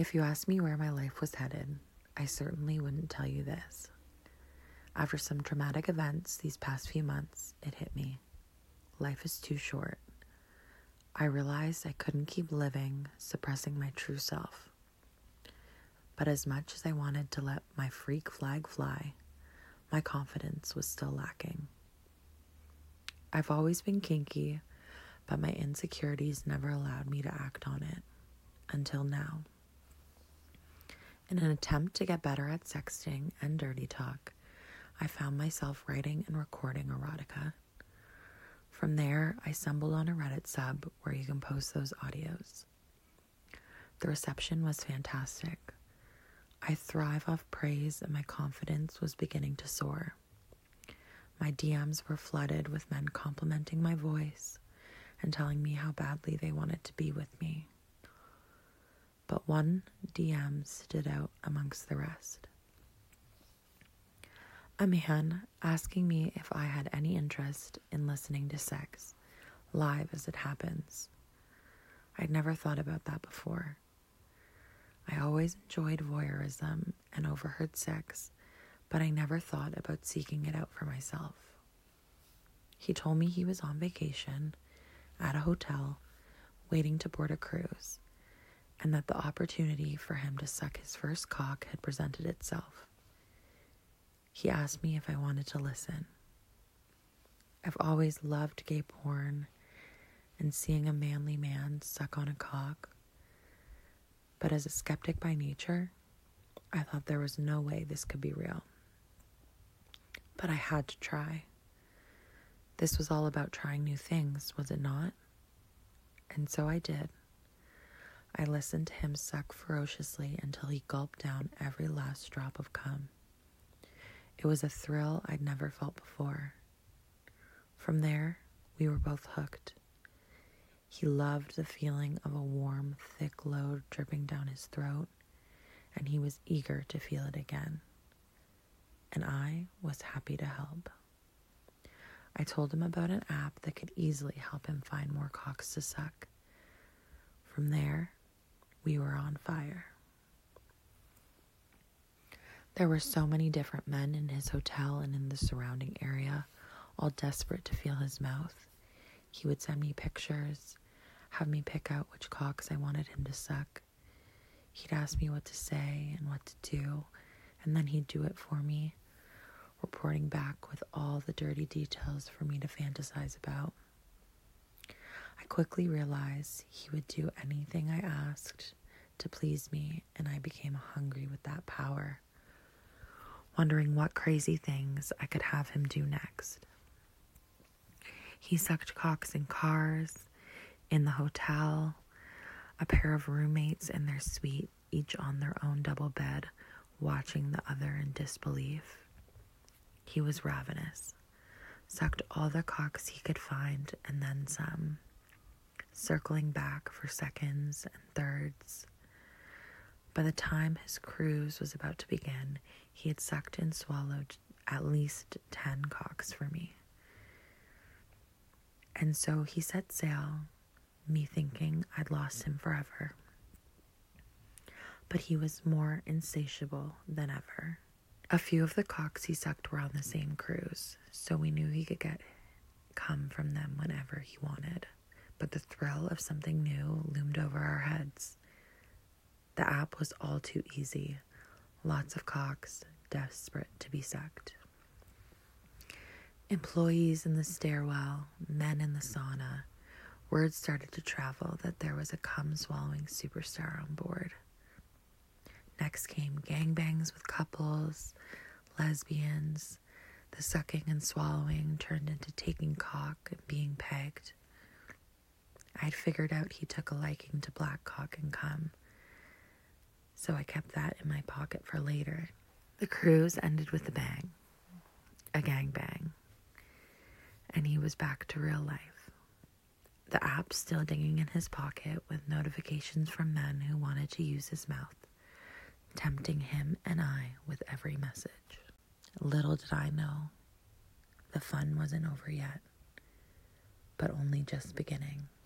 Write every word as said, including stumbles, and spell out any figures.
If you asked me where my life was headed, I certainly wouldn't tell you this. After some traumatic events these past few months, it hit me. Life is too short. I realized I couldn't keep living, suppressing my true self. But as much as I wanted to let my freak flag fly, my confidence was still lacking. I've always been kinky, but my insecurities never allowed me to act on it, until now. In an attempt to get better at sexting and dirty talk, I found myself writing and recording erotica. From there, I stumbled on a Reddit sub where you can post those audios. The reception was fantastic. I thrive off praise and my confidence was beginning to soar. My D Ms were flooded with men complimenting my voice and telling me how badly they wanted to be with me. But one D M stood out amongst the rest. A man asking me if I had any interest in listening to sex, live as it happens. I'd never thought about that before. I always enjoyed voyeurism and overheard sex, but I never thought about seeking it out for myself. He told me he was on vacation, at a hotel, waiting to board a cruise, and that the opportunity for him to suck his first cock had presented itself. He asked me if I wanted to listen. I've always loved gay porn and seeing a manly man suck on a cock, but as a skeptic by nature, I thought there was no way this could be real. But I had to try. This was all about trying new things, was it not? And so I did. I listened to him suck ferociously until he gulped down every last drop of cum. It was a thrill I'd never felt before. From there, we were both hooked. He loved the feeling of a warm, thick load dripping down his throat, and he was eager to feel it again. And I was happy to help. I told him about an app that could easily help him find more cocks to suck. From there, we were on fire. There were so many different men in his hotel and in the surrounding area, all desperate to feel his mouth. He would send me pictures, have me pick out which cocks I wanted him to suck. He'd ask me what to say and what to do, and then he'd do it for me, reporting back with all the dirty details for me to fantasize about. I quickly realized he would do anything I asked to please me, and I became hungry with that power, wondering what crazy things I could have him do next. He sucked cocks in cars, in the hotel, a pair of roommates in their suite, each on their own double bed, watching the other in disbelief. He was ravenous, sucked all the cocks he could find and then some, circling back for seconds and thirds. By the time his cruise was about to begin, he had sucked and swallowed at least ten cocks for me. And so he set sail, me thinking I'd lost him forever. But he was more insatiable than ever. A few of the cocks he sucked were on the same cruise, so we knew he could get cum from them whenever he wanted. But the thrill of something new loomed over our heads. The app was all too easy. Lots of cocks, desperate to be sucked. Employees in the stairwell, men in the sauna. Word started to travel that there was a cum-swallowing superstar on board. Next came gangbangs with couples, lesbians. The sucking and swallowing turned into taking cock and being pegged. I'd figured out he took a liking to black cock and cum, so I kept that in my pocket for later. The cruise ended with a bang, a gangbang, and he was back to real life. The app still dinging in his pocket with notifications from men who wanted to use his mouth, tempting him and I with every message. Little did I know, the fun wasn't over yet, but only just beginning.